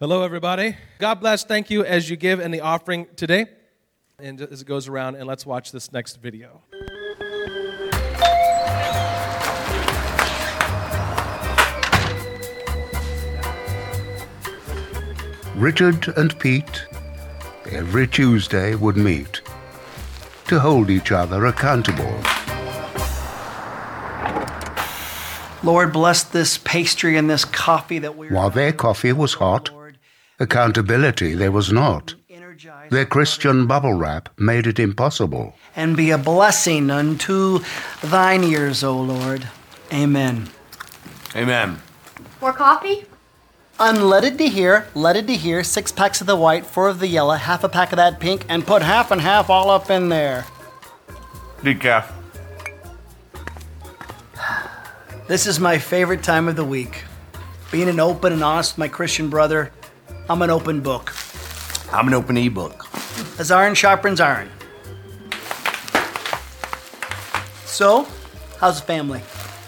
Hello, everybody. God bless. Thank you as you give in the offering today. And as it goes around, and let's watch this next video. Richard and Pete every Tuesday would meet to hold each other accountable. Lord, bless this pastry and this coffee that we're... While their coffee was hot, accountability there was not. Their Christian bubble wrap made it impossible. And be a blessing unto thine ears, O Lord. Amen. Amen. More coffee? Unleaded to here, leaded to here, 6 packs of the white, 4 of the yellow, half a pack of that pink, and put half and half all up in there. Decaf. This is my favorite time of the week. Being an open and honest with my Christian brother, I'm an open book. I'm an open ebook. As iron sharpens iron. So, how's the family?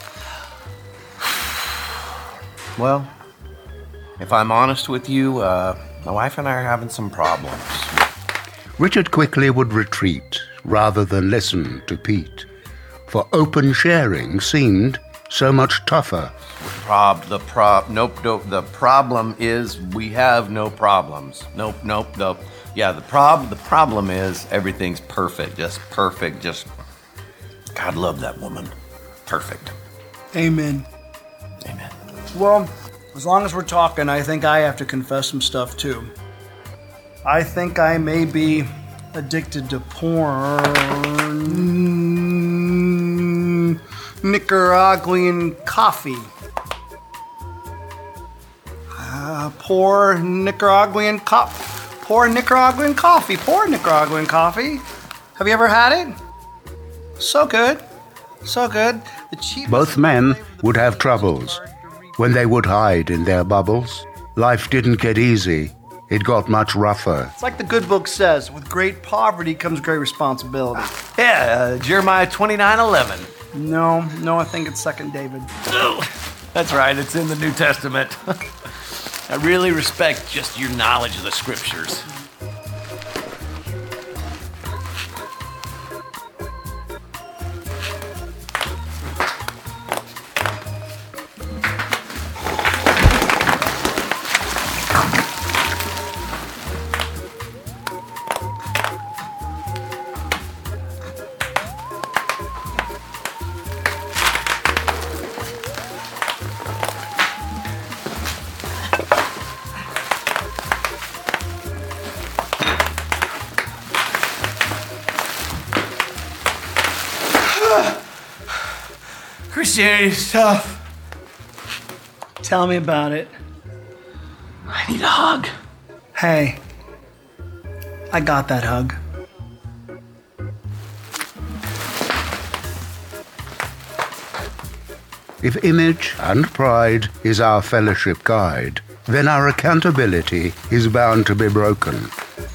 Well, if I'm honest with you, my wife and I are having some problems. Richard quickly would retreat rather than listen to Pete, for open sharing seemed so much tougher. The problem is we have no problems. Nope. The problem is everything's perfect. Just, God love that woman. Perfect. Amen. Amen. Well, as long as we're talking, I think I have to confess some stuff too. I think I may be addicted to porn. Nicaraguan coffee. Poor Nicaraguan coffee. Have you ever had it? So good. Both men would have troubles. When they would hide in their bubbles, life didn't get easy. It got much rougher. It's like the good book says, with great poverty comes great responsibility. Yeah, Jeremiah 29:11. No, I think it's 2 David. That's right, it's in the New Testament. I really respect just your knowledge of the scriptures. Christianity's tough. Tell me about it. I need a hug. Hey, I got that hug. If image and pride is our fellowship guide, then our accountability is bound to be broken.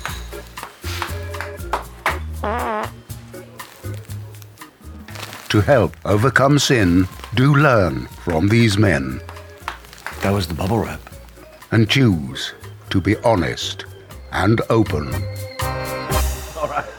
To help overcome sin, do learn from these men. That was the bubble wrap. And choose to be honest and open. All right.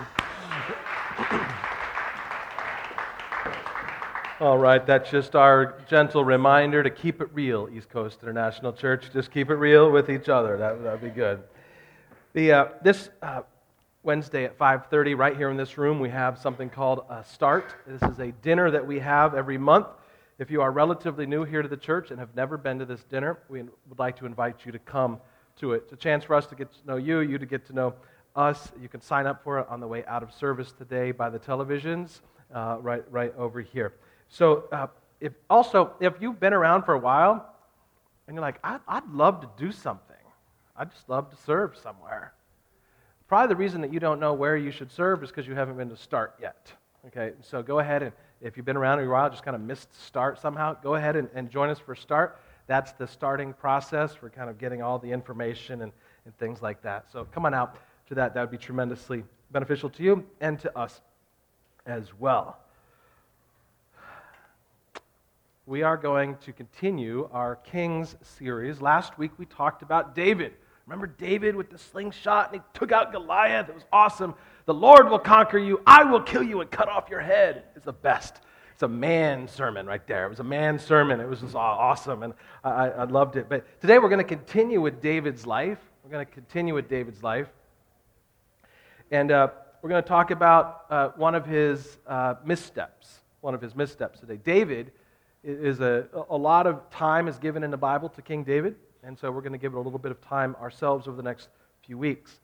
All right, that's just our gentle reminder to keep it real, East Coast International Church. Just keep it real with each other. That would be good. This Wednesday at 5:30, right here in this room, we have something called a Start. This is a dinner that we have every month. If you are relatively new here to the church and have never been to this dinner, we would like to invite you to come to it. It's a chance for us to get to know you to get to know us. You can sign up for it on the way out of service today by the televisions, right over here. So if you've been around for a while and you're like, I'd love to do something. I'd just love to serve somewhere. Probably the reason that you don't know where you should serve is because you haven't been to Start yet. Okay, so go ahead and if you've been around a while, just kind of missed Start somehow, go ahead and join us for Start. That's the starting process for kind of getting all the information and things like that. So come on out to that. That would be tremendously beneficial to you and to us as well. we are going to continue our Kings series. Last week we talked about David. Remember David with the slingshot and he took out Goliath? It was awesome. The Lord will conquer you. I will kill you and cut off your head. It's the best. It's a man sermon right there. It was a man sermon. It was just awesome, and I loved it. But today we're going to continue with David's life. We're going to continue with David's life. And we're going to talk about one of his missteps. One of his missteps today. David is a lot of time is given in the Bible to King David, and so we're going to give it a little bit of time ourselves over the next few weeks.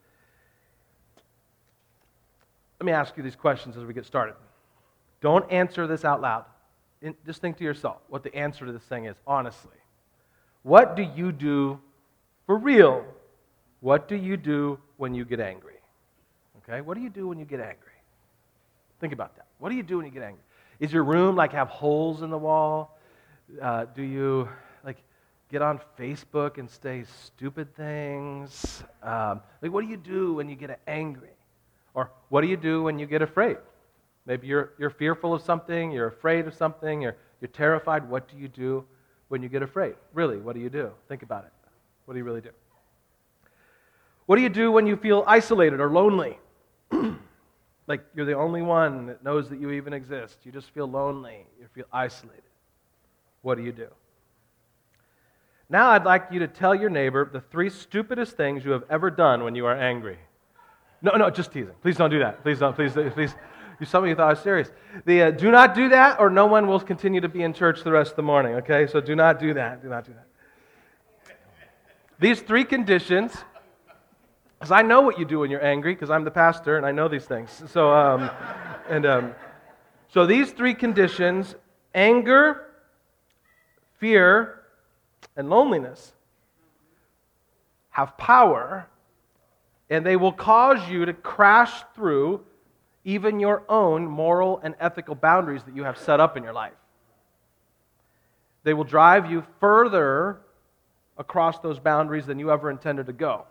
Let me ask you these questions as we get started. Don't answer this out loud. Just think to yourself what the answer to this thing is, honestly. What do you do for real? What do you do when you get angry? Okay, what do you do when you get angry? Think about that. What do you do when you get angry? Is your room like have holes in the wall? Do you like get on Facebook and say stupid things? Like what do you do when you get angry? Or what do you do when you get afraid? Maybe you're fearful of something, you're afraid of something, you're terrified. What do you do when you get afraid? Really, what do you do? Think about it. What do you really do? What do you do when you feel isolated or lonely? Like you're the only one that knows that you even exist. You just feel lonely. You feel isolated. What do you do? Now I'd like you to tell your neighbor the 3 stupidest things you have ever done when you are angry. No, just teasing. Please don't do that. Please don't. Please. Some of you thought I was serious. Do not do that, or no one will continue to be in church the rest of the morning. Okay, so do not do that. Do not do that. These 3 conditions, because I know what you do when you're angry, because I'm the pastor and I know these things. So, so these 3 conditions: anger, fear, and loneliness, have power, and they will cause you to crash through even your own moral and ethical boundaries that you have set up in your life. They will drive you further across those boundaries than you ever intended to go.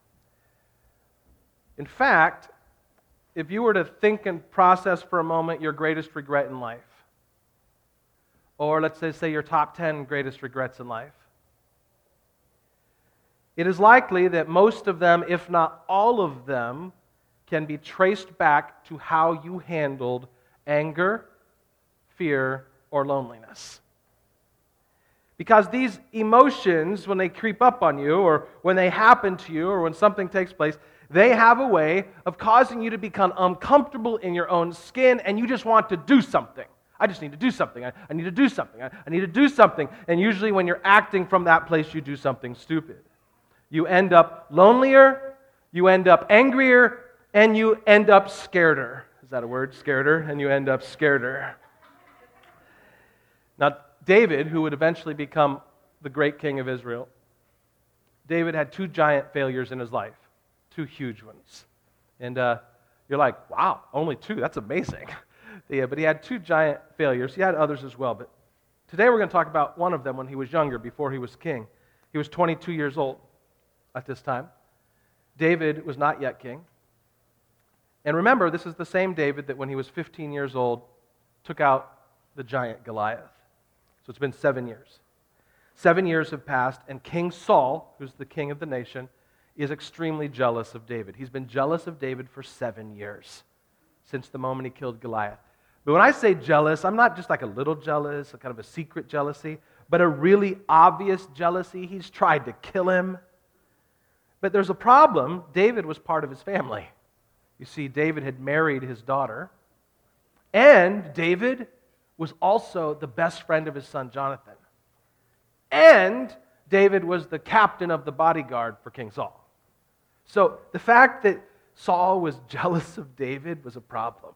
In fact, if you were to think and process for a moment your greatest regret in life, or let's say your top 10 greatest regrets in life, it is likely that most of them, if not all of them, can be traced back to how you handled anger, fear, or loneliness. Because these emotions, when they creep up on you, or when they happen to you, or when something takes place, they have a way of causing you to become uncomfortable in your own skin, and you just want to do something. I just need to do something. I need to do something. I need to do something. And usually when you're acting from that place, you do something stupid. You end up lonelier, you end up angrier, and you end up scareder. Is that a word? Scareder? And you end up scareder. Now, David, who would eventually become the great king of Israel, David had 2 giant failures in his life. 2 huge ones. And you're like, wow, only 2? That's amazing. But he had 2 giant failures. He had others as well. But today we're going to talk about one of them when he was younger, before he was king. He was 22 years old at this time. David was not yet king. And remember, this is the same David that when he was 15 years old took out the giant Goliath. So it's been 7 years. 7 years have passed, and King Saul, who's the king of the nation, is extremely jealous of David. He's been jealous of David for 7 years, since the moment he killed Goliath. But when I say jealous, I'm not just like a little jealous, a kind of a secret jealousy, but a really obvious jealousy. He's tried to kill him. But there's a problem. David was part of his family. You see, David had married his daughter, and David was also the best friend of his son Jonathan. And David was the captain of the bodyguard for King Saul. So the fact that Saul was jealous of David was a problem.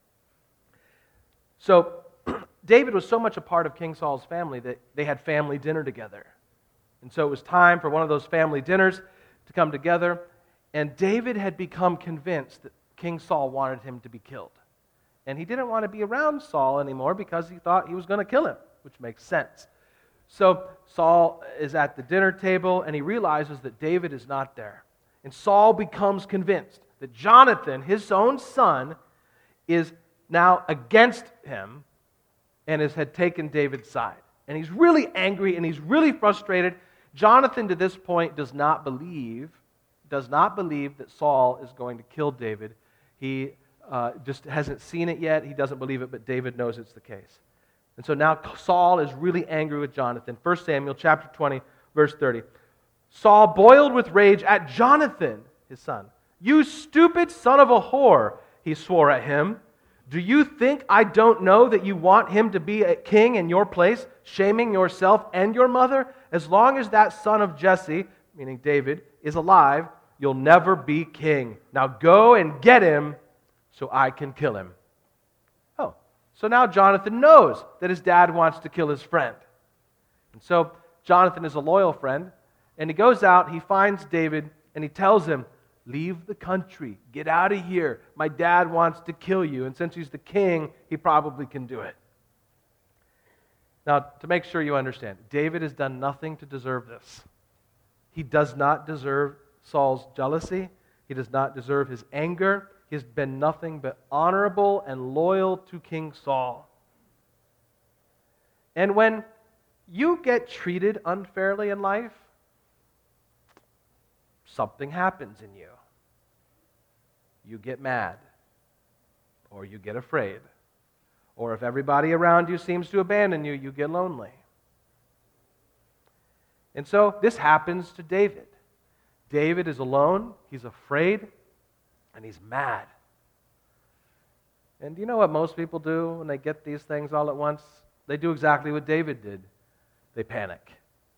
So David was so much a part of King Saul's family that they had family dinner together. And so it was time for one of those family dinners to come together. And David had become convinced that King Saul wanted him to be killed. And he didn't want to be around Saul anymore because he thought he was going to kill him, which makes sense. So Saul is at the dinner table and he realizes that David is not there. And Saul becomes convinced that Jonathan, his own son, is now against him and had taken David's side. And he's really angry and he's really frustrated. Jonathan, to this point, does not believe that Saul is going to kill David. He just hasn't seen it yet. He doesn't believe it, but David knows it's the case. And so now Saul is really angry with Jonathan. 1 Samuel chapter 20, verse 30. Saul boiled with rage at Jonathan, his son. "You stupid son of a whore," he swore at him. "Do you think I don't know that you want him to be a king in your place, shaming yourself and your mother? As long as that son of Jesse," meaning David, "is alive, you'll never be king. Now go and get him so I can kill him." Oh, so now Jonathan knows that his dad wants to kill his friend. And so Jonathan is a loyal friend, and he goes out, he finds David, and he tells him, "Leave the country, get out of here. My dad wants to kill you, and since he's the king, he probably can do it." Now, to make sure you understand, David has done nothing to deserve this. He does not deserve Saul's jealousy. He does not deserve his anger. He has been nothing but honorable and loyal to King Saul. And when you get treated unfairly in life, something happens in you. You get mad, or you get afraid, or if everybody around you seems to abandon you, you get lonely. And so this happens to David. David is alone, he's afraid, and he's mad. And do you know what most people do when they get these things all at once? They do exactly what David did. They panic.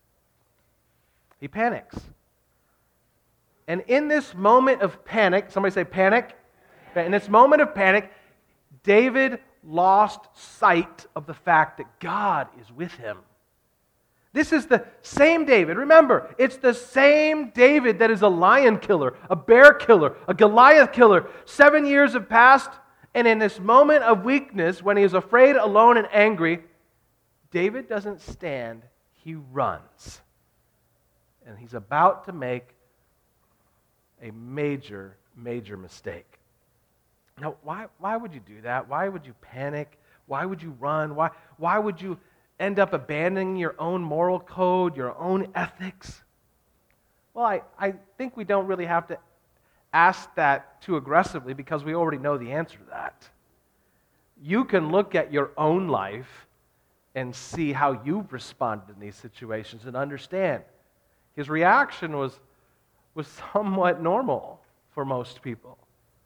He panics. And in this moment of panic, somebody say panic. In this moment of panic, David lost sight of the fact that God is with him. This is the same David. Remember, it's the same David that is a lion killer, a bear killer, a Goliath killer. 7 years have passed, and in this moment of weakness, when he is afraid, alone, and angry, David doesn't stand, he runs. And he's about to make a major, major mistake. Now, why would you do that? Why would you panic? Why would you run? Why would you end up abandoning your own moral code, your own ethics? Well, I think we don't really have to ask that too aggressively because we already know the answer to that. You can look at your own life and see how you've responded in these situations and understand. His reaction was somewhat normal for most people.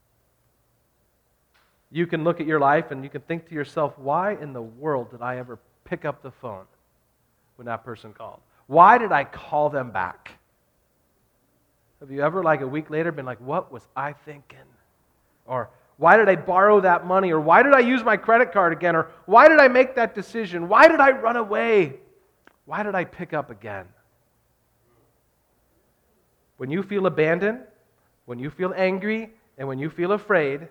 You can look at your life and you can think to yourself, why in the world did I ever pick up the phone when that person called? Why did I call them back? Have you ever, like a week later, been like, what was I thinking? Or why did I borrow that money? Or why did I use my credit card again? Or why did I make that decision? Why did I run away? Why did I pick up again? When you feel abandoned, when you feel angry, and when you feel afraid,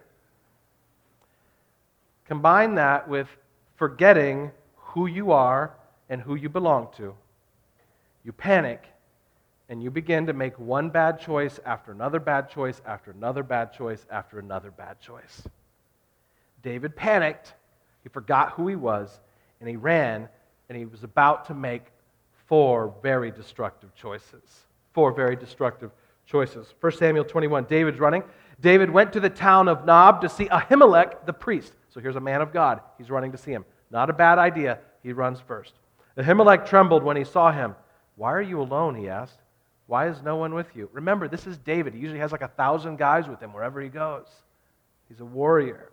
combine that with forgetting who you are and who you belong to. You panic, and you begin to make one bad choice after another bad choice after another bad choice after another bad choice. David panicked, he forgot who he was, and he ran, and he was about to make 4 very destructive choices. 4 very destructive choices. 1 Samuel 21, David's running. David went to the town of Nob to see Ahimelech the priest. So here's a man of God. He's running to see him. Not a bad idea. He runs first. Ahimelech trembled when he saw him. "Why are you alone?" he asked. "Why is no one with you?" Remember, this is David. He usually has like 1,000 guys with him wherever he goes. He's a warrior.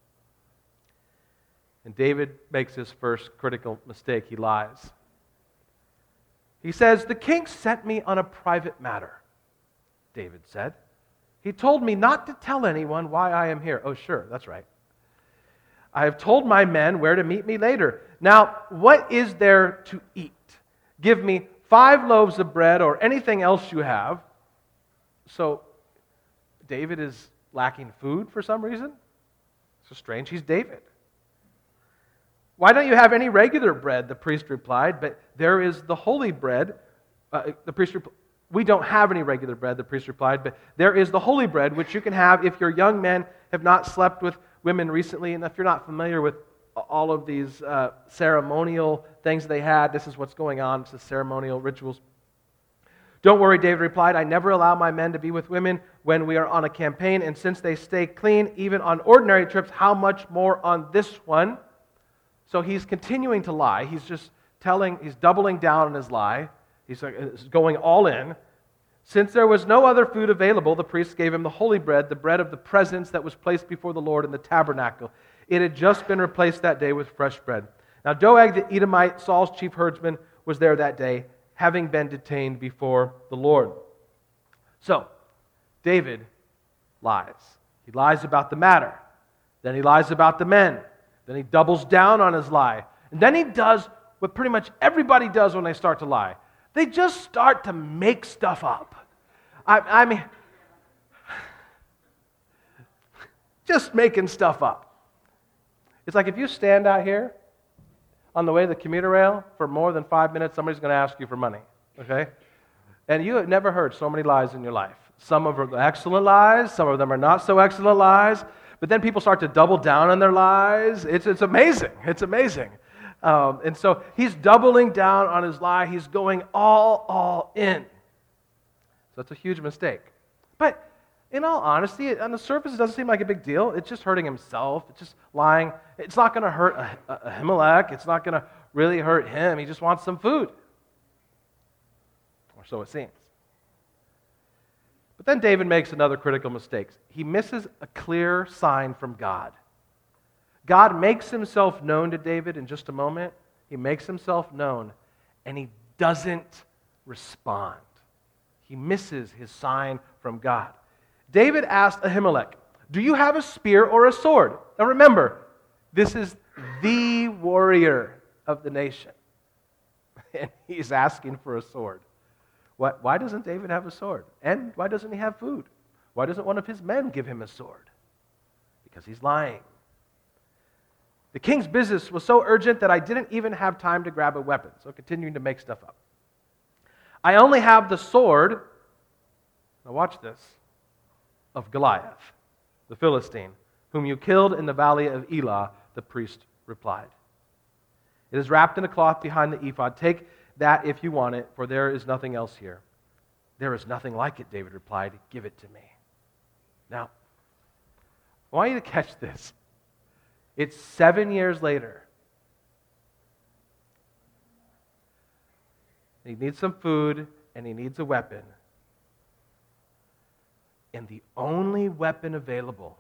And David makes his first critical mistake. He lies. He says, "The king sent me on a private matter," David said. "He told me not to tell anyone why I am here." Oh, sure, that's right. "I have told my men where to meet me later. Now, what is there to eat? Give me 5 loaves of bread or anything else you have." So, David is lacking food for some reason? So strange, he's David. "Why don't you have any regular bread?" the priest replied. "But there is the holy bread." "We don't have any regular bread," the priest replied, "but there is the holy bread which you can have if your young men have not slept with women recently." And if you're not familiar with all of these ceremonial things they had. This is what's going on. It's the ceremonial rituals. Don't worry, David replied. I never allow my men to be with women when we are on a campaign, and since they stay clean even on ordinary trips, how much more on this one? So he's continuing to lie. He's doubling down on his lie. He's going all in. Since there was no other food available, the priests gave him the holy bread, the bread of the presence that was placed before the Lord in the tabernacle. It had just been replaced that day with fresh bread. Now Doeg the Edomite, Saul's chief herdsman, was there that day, having been detained before the Lord. So, David lies. He lies about the matter. Then he lies about the men. Then he doubles down on his lie. And then he does what pretty much everybody does when they start to lie. They just start to make stuff up. I mean, just making stuff up. It's like if you stand out here on the way to the commuter rail for more than 5 minutes, somebody's going to ask you for money, okay? And you have never heard so many lies in your life. Some of them are excellent lies, some of them are not so excellent lies, but then people start to double down on their lies. It's amazing. It's amazing. And so he's doubling down on his lie. He's going all in. So it's a huge mistake. But in all honesty, on the surface, it doesn't seem like a big deal. It's just hurting himself. It's just lying. It's not going to hurt Ahimelech. It's not going to really hurt him. He just wants some food. Or so it seems. But then David makes another critical mistake. He misses a clear sign from God. God makes himself known to David in just a moment. He makes himself known, and he doesn't respond. He misses his sign from God. David asked Ahimelech, do you have a spear or a sword? Now remember, this is the warrior of the nation. And he's asking for a sword. Why doesn't David have a sword? And why doesn't he have food? Why doesn't one of his men give him a sword? Because he's lying. The king's business was so urgent that I didn't even have time to grab a weapon. So continuing to make stuff up. I only have the sword, now watch this, of Goliath, the Philistine, whom you killed in the valley of Elah, the priest replied. It is wrapped in a cloth behind the ephod. Take that if you want it, for there is nothing else here. There is nothing like it, David replied. Give it to me. Now, I want you to catch this. It's 7 years later. He needs some food, and he needs a weapon. And the only weapon available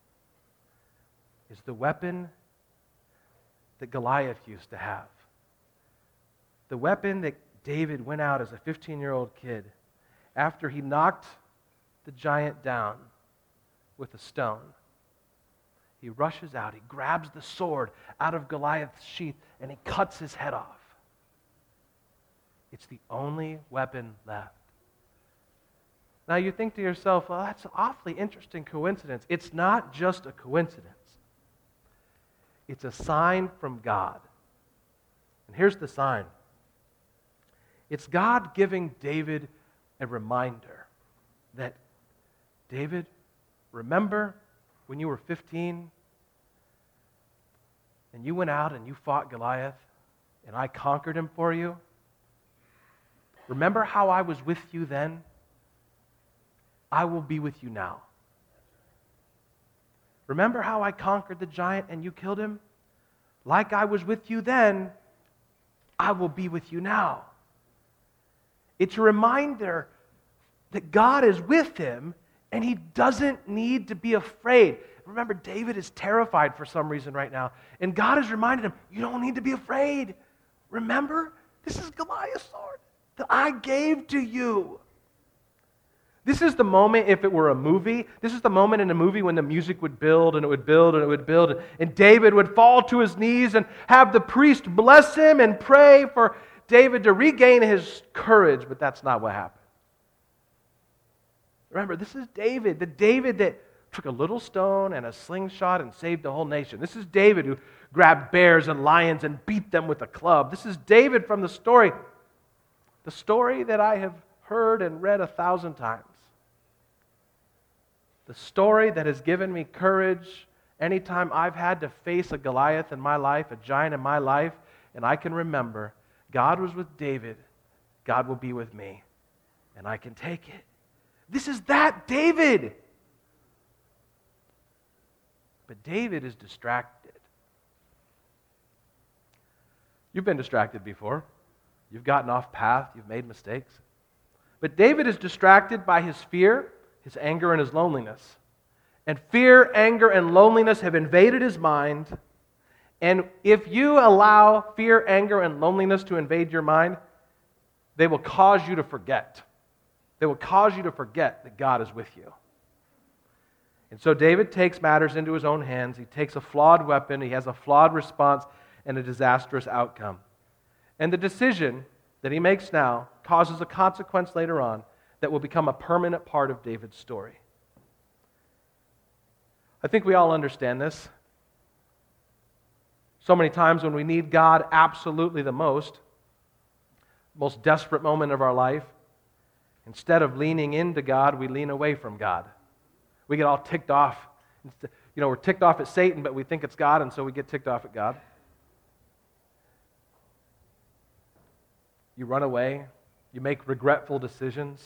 is the weapon that Goliath used to have. The weapon that David went out as a 15-year-old kid after he knocked the giant down with a stone. He rushes out, he grabs the sword out of Goliath's sheath, and he cuts his head off. It's the only weapon left. Now you think to yourself, well, that's an awfully interesting coincidence. It's not just a coincidence. It's a sign from God. And here's the sign. It's God giving David a reminder that, David, remember when you were 15 and you went out and you fought Goliath and I conquered him for you? Remember how I was with you then? I will be with you now. Remember how I conquered the giant and you killed him? Like I was with you then, I will be with you now. It's a reminder that God is with him and he doesn't need to be afraid. Remember, David is terrified for some reason right now. And God has reminded him, you don't need to be afraid. Remember, this is Goliath's sword that I gave to you. This is the moment, if it were a movie, this is the moment in a movie when the music would build and it would build and it would build, and David would fall to his knees and have the priest bless him and pray for David to regain his courage, but that's not what happened. Remember, this is David, the David that took a little stone and a slingshot and saved the whole nation. This is David who grabbed bears and lions and beat them with a club. This is David from the story that I have heard and read 1,000 times. The story that has given me courage Anytime I've had to face a Goliath in my life, a giant in my life, and I can remember God was with David, God will be with me, and I can take it. This is that David. But David is distracted. You've been distracted before. You've gotten off path. You've made mistakes. But David is distracted by his fear, his anger, and his loneliness. And fear, anger, and loneliness have invaded his mind. And if you allow fear, anger, and loneliness to invade your mind, they will cause you to forget. They will cause you to forget that God is with you. And so David takes matters into his own hands. He takes a flawed weapon. He has a flawed response and a disastrous outcome. And the decision that he makes now causes a consequence later on that will become a permanent part of David's story. I think we all understand this. So many times when we need God absolutely the most desperate moment of our life, instead of leaning into God, we lean away from God. We get all ticked off. We're ticked off at Satan, but we think it's God, and so we get ticked off at God. You run away. You make regretful decisions.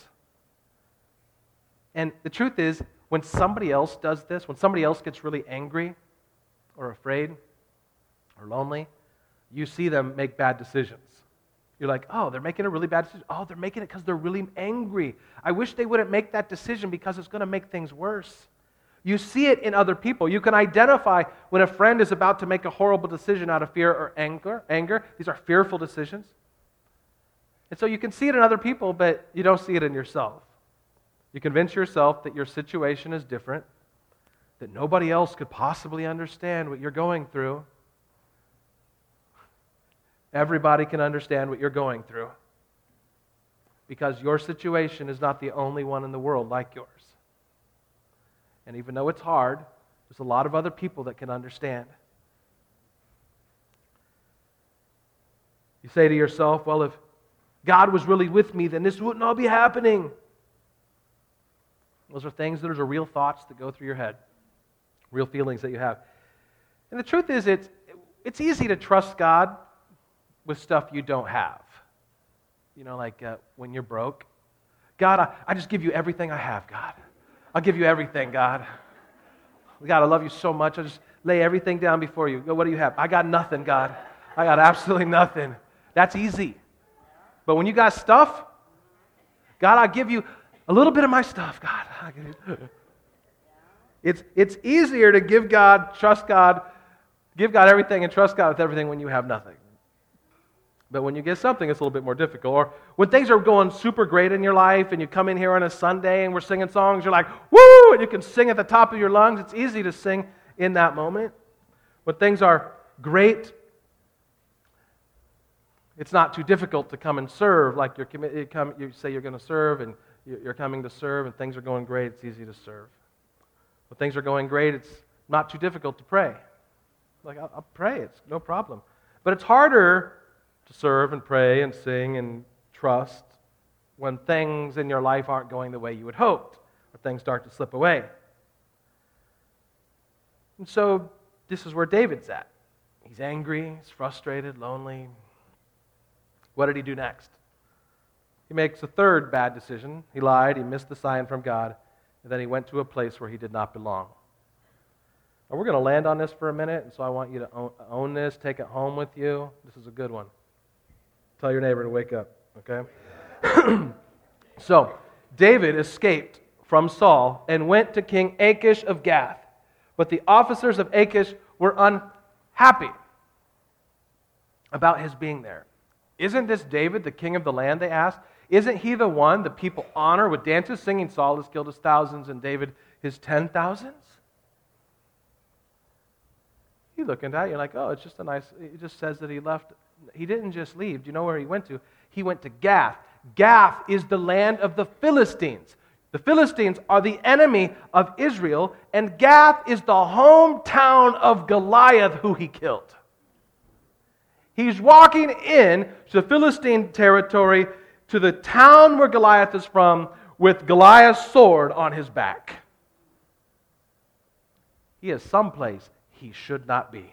And the truth is, when somebody else does this, when somebody else gets really angry or afraid or lonely, you see them make bad decisions. You're like, oh, they're making a really bad decision. Oh, they're making it because they're really angry. I wish they wouldn't make that decision because it's going to make things worse. You see it in other people. You can identify when a friend is about to make a horrible decision out of fear or anger. These are fearful decisions. And so you can see it in other people, but you don't see it in yourself. You convince yourself that your situation is different, that nobody else could possibly understand what you're going through. Everybody can understand what you're going through because your situation is not the only one in the world like yours. And even though it's hard, there's a lot of other people that can understand. You say to yourself, well, if God was really with me, then this wouldn't all be happening. Those are things, those are real thoughts that go through your head, real feelings that you have. And the truth is, it's easy to trust God with stuff you don't have. Like when you're broke. God, I just give you everything I have, God. I'll give you everything, God. God, I love you so much. I'll just lay everything down before you. What do you have? I got nothing, God. I got absolutely nothing. That's easy. But when you got stuff, God, I'll give you a little bit of my stuff, God. It's easier to give God, trust God, give God everything and trust God with everything when you have nothing. But when you get something, it's a little bit more difficult. Or when things are going super great in your life and you come in here on a Sunday and we're singing songs, you're like, woo! And you can sing at the top of your lungs. It's easy to sing in that moment. When things are great, it's not too difficult to come and serve. Like you say you're going to serve and you're coming to serve and things are going great, it's easy to serve. When things are going great, it's not too difficult to pray. Like, I'll pray, it's no problem. But it's harder to serve and pray and sing and trust when things in your life aren't going the way you had hoped, or things start to slip away. And so this is where David's at. He's angry, he's frustrated, lonely. What did he do next? He makes a third bad decision. He lied, he missed the sign from God, and then he went to a place where he did not belong. Now we're going to land on this for a minute, and so I want you to own this, take it home with you. This is a good one. Tell your neighbor to wake up, okay? So, David escaped from Saul and went to King Achish of Gath. But the officers of Achish were unhappy about his being there. Isn't this David, the king of the land, they asked? Isn't he the one the people honor with dances, singing, Saul has killed his thousands and David his 10,000s? You look into that, you're like, oh, it's just it just says that he left. He didn't just leave. Do you know where he went to? He went to Gath. Gath is the land of the Philistines. The Philistines are the enemy of Israel, and Gath is the hometown of Goliath, who he killed. He's walking in to Philistine territory, to the town where Goliath is from, with Goliath's sword on his back. he is someplace he should not be.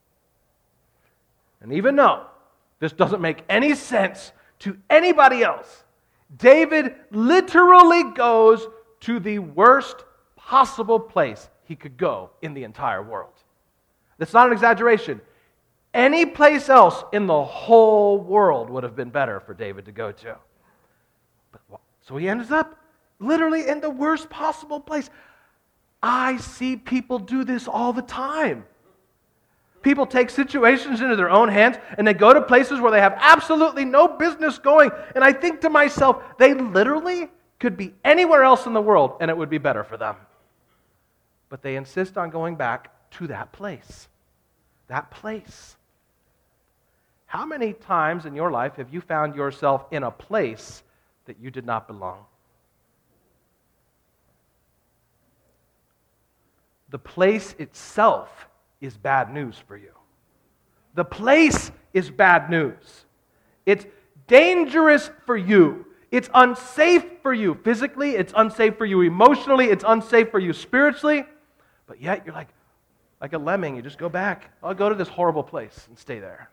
And even though this doesn't make any sense to anybody else, David literally goes to the worst possible place he could go in the entire world. That's not an exaggeration. Any place else in the whole world would have been better for David to go to. So he ends up literally in the worst possible place. I see people do this all the time. People take situations into their own hands and they go to places where they have absolutely no business going. And I think to myself, they literally could be anywhere else in the world and it would be better for them. But they insist on going back to that place. That place. How many times in your life have you found yourself in a place that you did not belong? The place itself is bad news for you. The place is bad news. It's dangerous for you. It's unsafe for you physically. It's unsafe for you emotionally. It's unsafe for you spiritually. But yet you're like a lemming. You just go back. I'll go to this horrible place and stay there.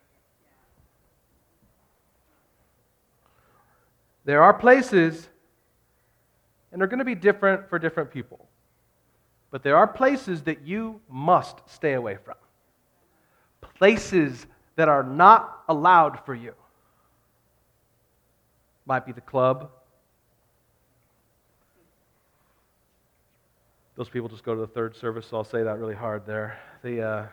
There are places, and they're going to be different for different people. But there are places that you must stay away from. Places that are not allowed for you. Might be the club. Those people just go to the third service, so I'll say that really hard there. It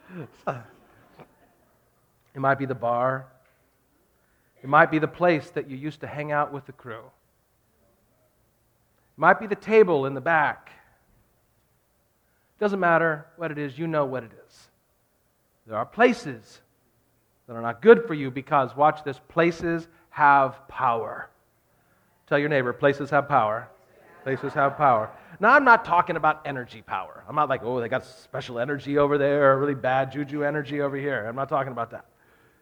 might be the bar. It might be the place that you used to hang out with the crew. It might be the table in the back. Doesn't matter what it is, you know what it is. There are places that are not good for you because, watch this, places have power. Tell your neighbor, places have power. Places have power. Now, I'm not talking about energy power. I'm not like, oh, they got special energy over there, or really bad juju energy over here. I'm not talking about that.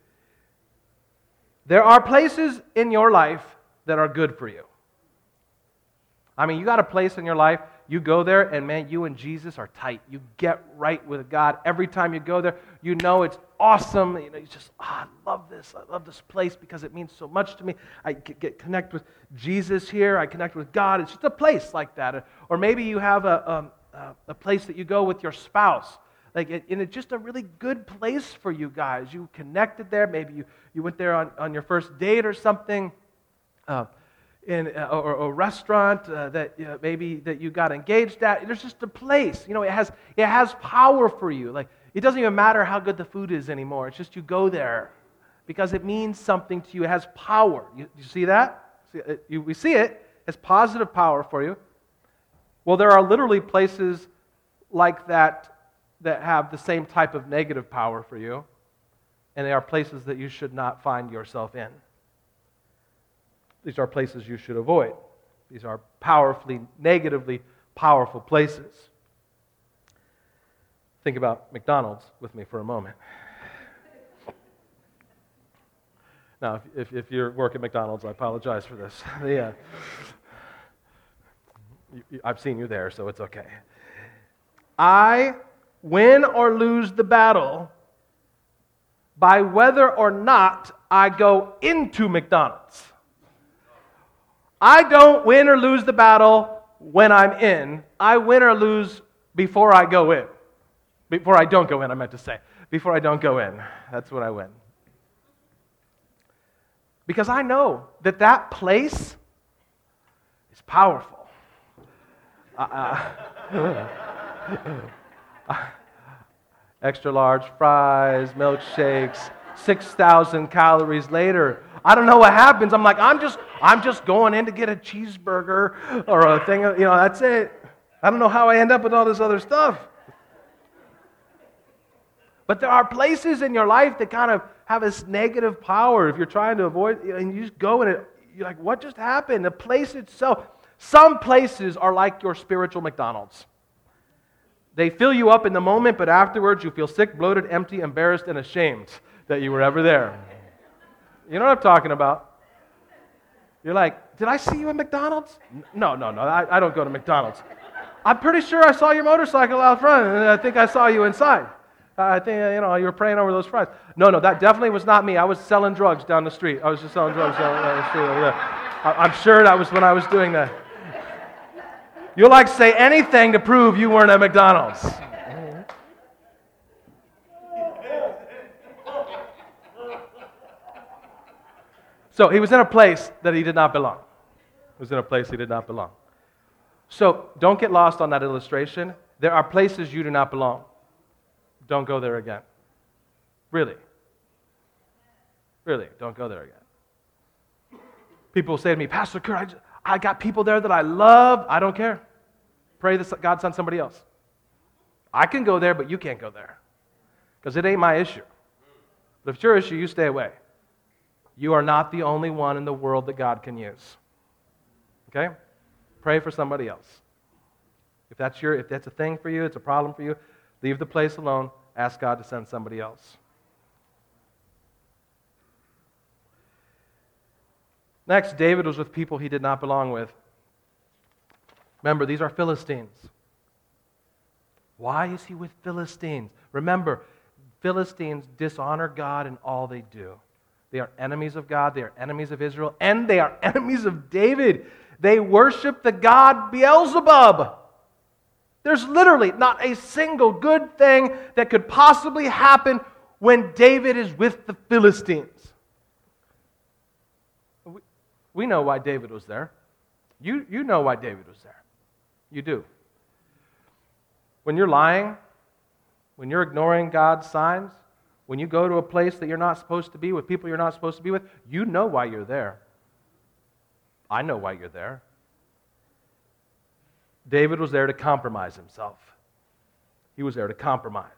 There are places in your life that are good for you. I mean, you got a place in your life, you go there, and man, you and Jesus are tight. You get right with God. Every time you go there, you know it's awesome. You know, you just, I love this. I love this place because it means so much to me. I get connect with Jesus here. I connect with God. It's just a place like that. Or maybe you have a place that you go with your spouse. And it's just a really good place for you guys. You connected there. Maybe you went there on your first date or something. In a restaurant that maybe that you got engaged at. There's just a place. You know, it has power for you. Like, it doesn't even matter how good the food is anymore. It's just you go there because it means something to you. It has power. You see that? We see it as positive power for you. Well, there are literally places like that have the same type of negative power for you, and they are places that you should not find yourself in. These are places you should avoid. These are powerfully, negatively powerful places. Think about McDonald's with me for a moment. Now, if you work at McDonald's, I apologize for this. I've seen you there, so it's okay. I win or lose the battle by whether or not I go into McDonald's. I don't win or lose the battle when I'm in. I win or lose before I go in. Before I don't go in, I meant to say. Before I don't go in. That's when I win. Because I know that place is powerful. Extra large fries, milkshakes, 6,000 calories later. I don't know what happens. I'm like, I'm just going in to get a cheeseburger or a thing, that's it. I don't know how I end up with all this other stuff. But there are places in your life that kind of have this negative power if you're trying to avoid, and you just go in it, you're like, what just happened? The place itself. Some places are like your spiritual McDonald's. They fill you up in the moment, but afterwards you feel sick, bloated, empty, embarrassed, and ashamed that you were ever there. You know what I'm talking about? You're like, did I see you at McDonald's? No, I don't go to McDonald's. I'm pretty sure I saw your motorcycle out front, and I think I saw you inside. I think, you were praying over those fries. No, that definitely was not me. I was selling drugs down the street. I was just selling drugs down the street over there. I'm sure that was when I was doing that. You'll say anything to prove you weren't at McDonald's. So he was in a place that he did not belong. He was in a place he did not belong. So don't get lost on that illustration. There are places you do not belong. Don't go there again. Really, don't go there again. People say to me, Pastor Kurt, I got people there that I love. I don't care. Pray that God sends somebody else. I can go there, but you can't go there. Because it ain't my issue. But if it's your issue, you stay away. You are not the only one in the world that God can use. Okay? Pray for somebody else. If that's a thing for you, it's a problem for you, leave the place alone. Ask God to send somebody else. Next, David was with people he did not belong with. Remember, these are Philistines. Why is he with Philistines? Remember, Philistines dishonor God in all they do. They are enemies of God, they are enemies of Israel, and they are enemies of David. They worship the god Beelzebub. There's literally not a single good thing that could possibly happen when David is with the Philistines. We know why David was there. You know why David was there. You do. When you're lying, when you're ignoring God's signs, when you go to a place that you're not supposed to be with people you're not supposed to be with, you know why you're there. I know why you're there. David was there to compromise himself. He was there to compromise.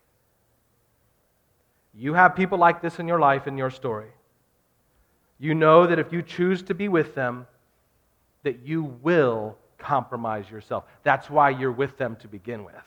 You have people like this in your life, in your story. You know that if you choose to be with them, that you will compromise yourself. That's why you're with them to begin with.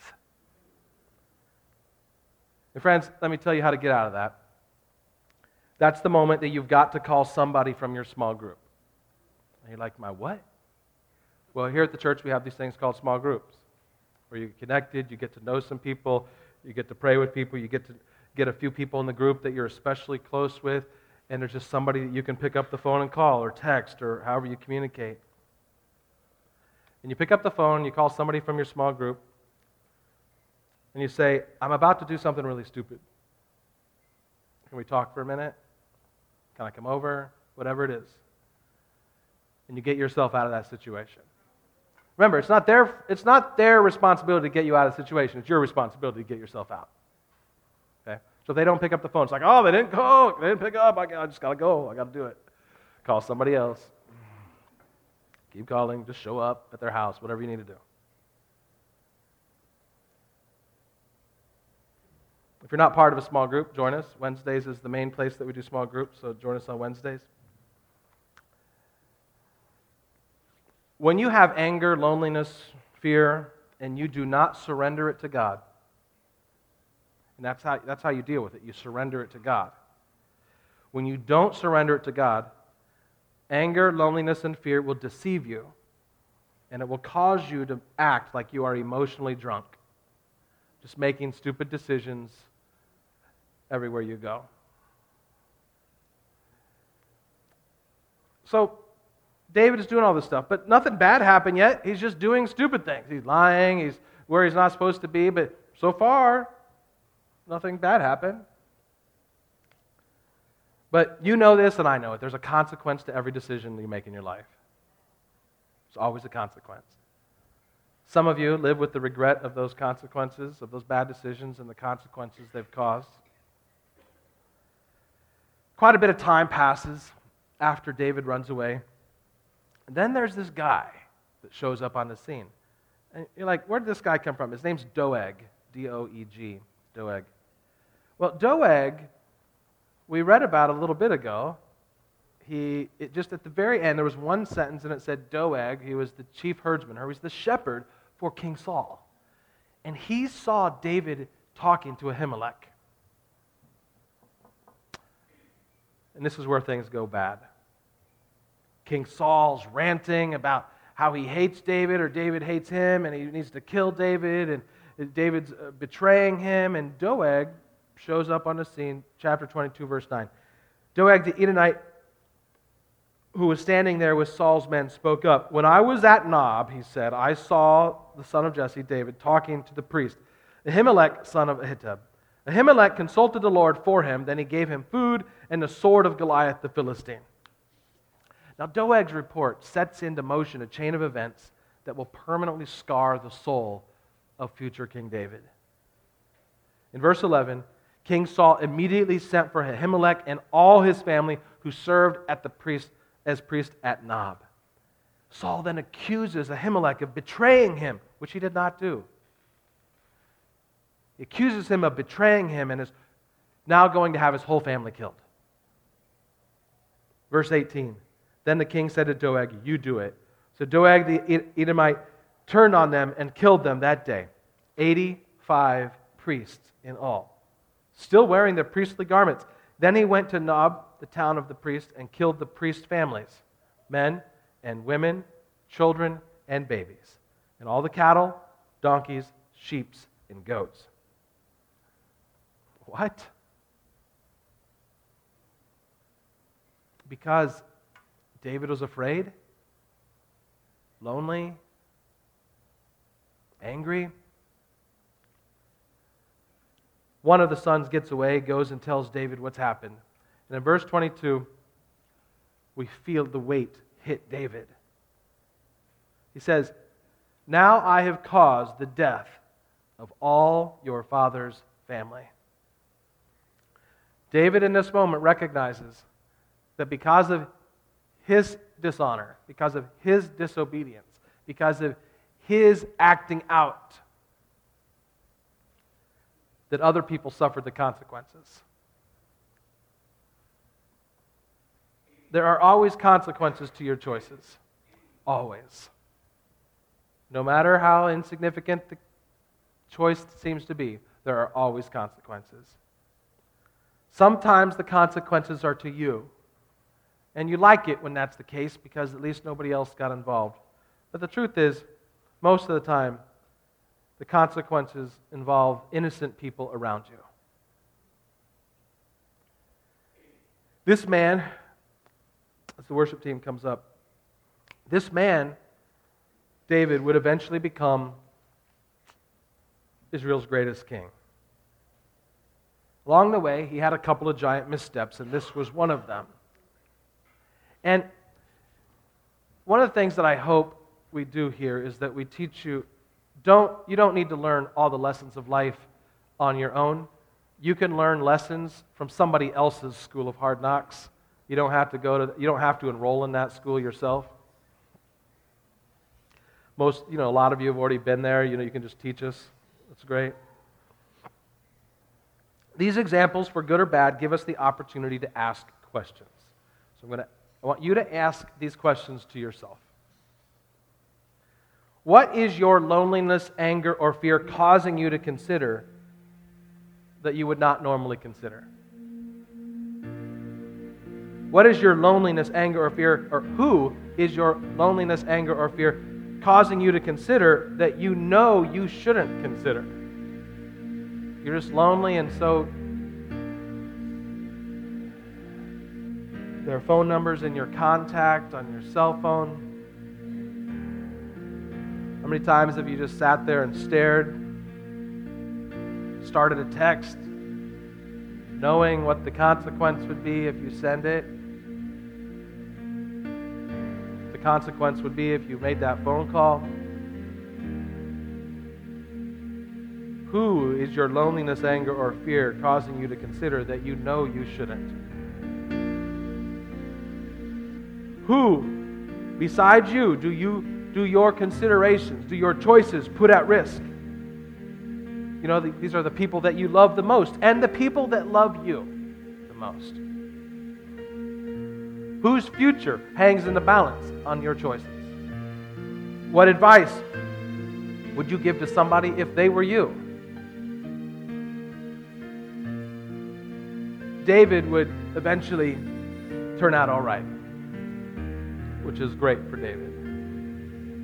And friends, let me tell you how to get out of that. That's the moment that you've got to call somebody from your small group. And you're like, my what? Well, here at the church we have these things called small groups, where you get connected, you get to know some people, you get to pray with people, you get to get a few people in the group that you're especially close with, and there's just somebody that you can pick up the phone and call or text or however you communicate. And you pick up the phone, you call somebody from your small group, and you say, I'm about to do something really stupid. Can we talk for a minute? Can I come over? Whatever it is. And you get yourself out of that situation. Remember, it's not their responsibility to get you out of the situation. It's your responsibility to get yourself out. Okay? So if they don't pick up the phone, it's like, oh, they didn't pick up. I just got to go. I got to do it. Call somebody else. Keep calling. Just show up at their house, whatever you need to do. If you're not part of a small group, join us. Wednesdays is the main place that we do small groups, so join us on Wednesdays. When you have anger, loneliness, fear, and you do not surrender it to God, and that's how you deal with it. You surrender it to God. When you don't surrender it to God, anger, loneliness, and fear will deceive you, and it will cause you to act like you are emotionally drunk, just making stupid decisions everywhere you go. So, David is doing all this stuff, but nothing bad happened yet. He's just doing stupid things. He's lying, he's where he's not supposed to be, but so far, nothing bad happened. But you know this and I know it. There's a consequence to every decision you make in your life. There's always a consequence. Some of you live with the regret of those consequences, of those bad decisions and the consequences they've caused. Quite a bit of time passes after David runs away. And then there's this guy that shows up on the scene. And you're like, where did this guy come from? His name's Doeg, D-O-E-G, Doeg. Well, Doeg, we read about a little bit ago. Just at the very end, there was one sentence and it said Doeg, he was the chief herdsman, or he was the shepherd for King Saul. And he saw David talking to Ahimelech. And this is where things go bad. King Saul's ranting about how he hates David, or David hates him, and he needs to kill David, and David's betraying him, and Doeg shows up on the scene, chapter 22, verse 9. Doeg the Edomite, who was standing there with Saul's men, spoke up. When I was at Nob, he said, I saw the son of Jesse, David, talking to the priest, Ahimelech, son of Ahitub. Ahimelech consulted the Lord for him, then he gave him food and the sword of Goliath the Philistine. Now Doeg's report sets into motion a chain of events that will permanently scar the soul of future King David. In verse 11, King Saul immediately sent for Ahimelech and all his family who served as priest at Nob. Saul then accuses Ahimelech of betraying him, which he did not do. He accuses him of betraying him and is now going to have his whole family killed. Verse 18, then the king said to Doeg, you do it. So Doeg the Edomite turned on them and killed them that day. 85 priests in all, still wearing their priestly garments. Then he went to Nob, the town of the priests, and killed the priest families, men and women, children and babies, and all the cattle, donkeys, sheep, and goats. What? Because David was afraid, lonely, angry. One of the sons gets away, goes and tells David what's happened. And in verse 22, we feel the weight hit David. He says, now I have caused the death of all your father's family. David in this moment recognizes that because of his dishonor, because of his disobedience, because of his acting out, that other people suffered the consequences. There are always consequences to your choices. Always. No matter how insignificant the choice seems to be, there are always consequences. Sometimes the consequences are to you. And you like it when that's the case because at least nobody else got involved. But the truth is, most of the time, the consequences involve innocent people around you. This man, as the worship team comes up, this man, David, would eventually become Israel's greatest king. Along the way, he had a couple of giant missteps, and this was one of them. And one of the things that I hope we do here is that we teach you, you don't need to learn all the lessons of life on your own. You can learn lessons from somebody else's school of hard knocks. You don't have to enroll in that school yourself. A lot of you have already been there. You can just teach us. That's great. These examples, for good or bad, give us the opportunity to ask questions. So I want you to ask these questions to yourself. What is your loneliness, anger, or fear causing you to consider that you would not normally consider? What is your loneliness, anger, or fear, or who is your loneliness, anger, or fear causing you to consider that you know you shouldn't consider? You're just lonely, and so there are phone numbers in your contact on your cell phone. How many times have you just sat there and stared, started a text, knowing what the consequence would be if you send it? The consequence would be if you made that phone call. Who is your loneliness, anger, or fear causing you to consider that you know you shouldn't? Who, besides you, do your considerations, do your choices put at risk? These are the people that you love the most and the people that love you the most. Whose future hangs in the balance on your choices? What advice would you give to somebody if they were you? David would eventually turn out all right, which is great for David.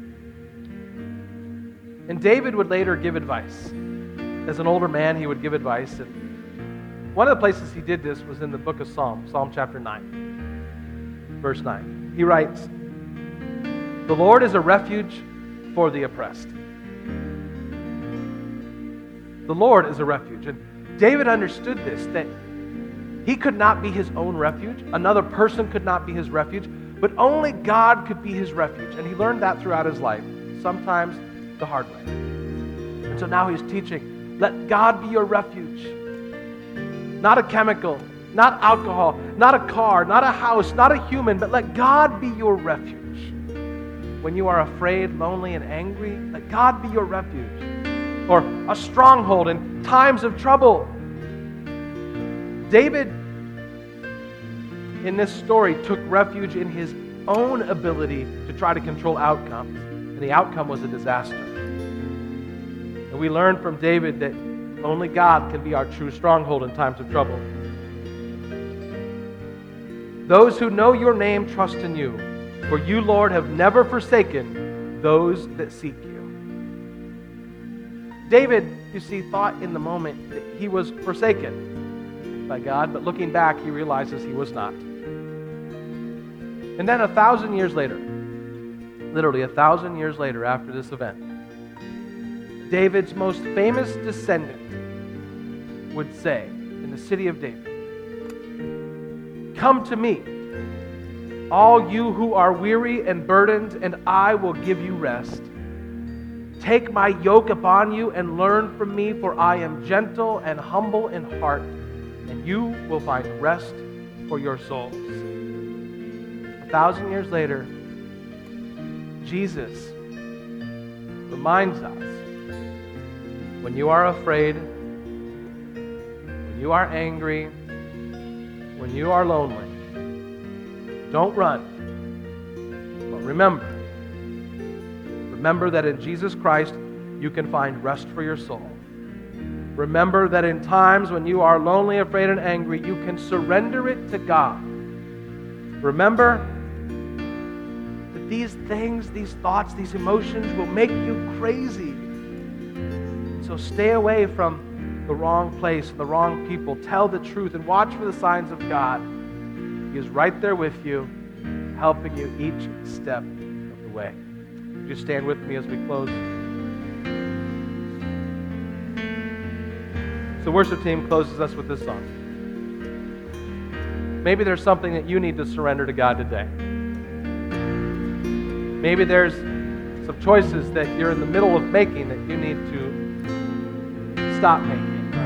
And David would later give advice. As an older man, he would give advice. And one of the places he did this was in the book of Psalms, Psalm chapter 9, verse 9. He writes, "The Lord is a refuge for the oppressed." The Lord is a refuge. And David understood this, that he could not be his own refuge. Another person could not be his refuge, but only God could be his refuge. And he learned that throughout his life, sometimes the hard way. And so now he's teaching, let God be your refuge. Not a chemical, not alcohol, not a car, not a house, not a human, but let God be your refuge. When you are afraid, lonely, and angry, let God be your refuge. Or a stronghold in times of trouble. David, in this story, took refuge in his own ability to try to control outcomes. And the outcome was a disaster. And we learn from David that only God can be our true stronghold in times of trouble. Those who know your name trust in you, for you, Lord, have never forsaken those that seek you. David, you see, thought in the moment that he was forsaken by God, but looking back, he realizes he was not. And then 1,000 years later, literally 1,000 years later after this event, David's most famous descendant would say in the city of David, "Come to me, all you who are weary and burdened, and I will give you rest. Take my yoke upon you and learn from me, for I am gentle and humble in heart, and you will find rest for your souls." 1,000 years later, Jesus reminds us, when you are afraid, when you are angry, when you are lonely, don't run, but remember that in Jesus Christ, you can find rest for your soul. Remember that in times when you are lonely, afraid, and angry, you can surrender it to God. Remember that these things, these thoughts, these emotions will make you crazy. So stay away from the wrong place, the wrong people. Tell the truth and watch for the signs of God. He is right there with you, helping you each step of the way. Would you stand with me as we close? So the worship team closes us with this song. Maybe there's something that you need to surrender to God today. Maybe there's some choices that you're in the middle of making that you need to stop making.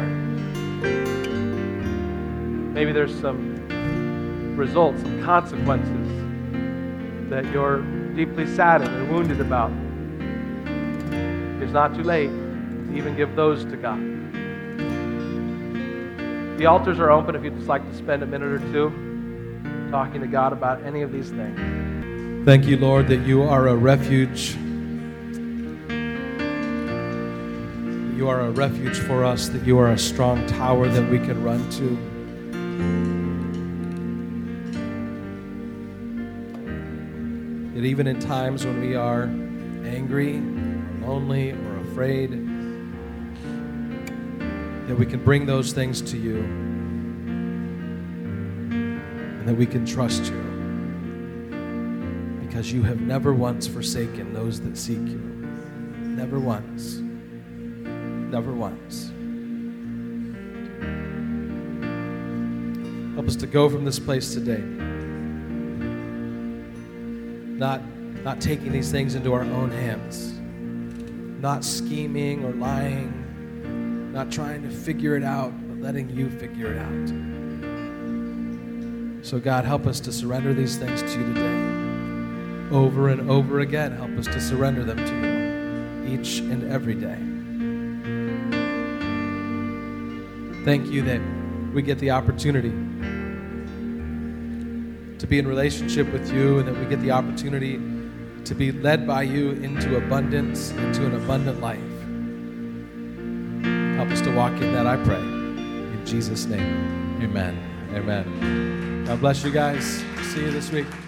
Maybe there's some results, some consequences that you're deeply saddened and wounded about. It's not too late to even give those to God. The altars are open if you'd just like to spend a minute or two talking to God about any of these things. Thank you, Lord, that you are a refuge. You are a refuge for us, that you are a strong tower that we can run to. That even in times when we are angry, lonely, or afraid, that we can bring those things to you and that we can trust you because you have never once forsaken those that seek you. Never once. Never once. Help us to go from this place today not taking these things into our own hands, not scheming or lying, not trying to figure it out, but letting you figure it out. So God, help us to surrender these things to you today. Over and over again, help us to surrender them to you each and every day. Thank you that we get the opportunity to be in relationship with you and that we get the opportunity to be led by you into abundance, into an abundant life. Help us to walk in that, I pray. In Jesus' name, amen. Amen. God bless you guys. See you this week.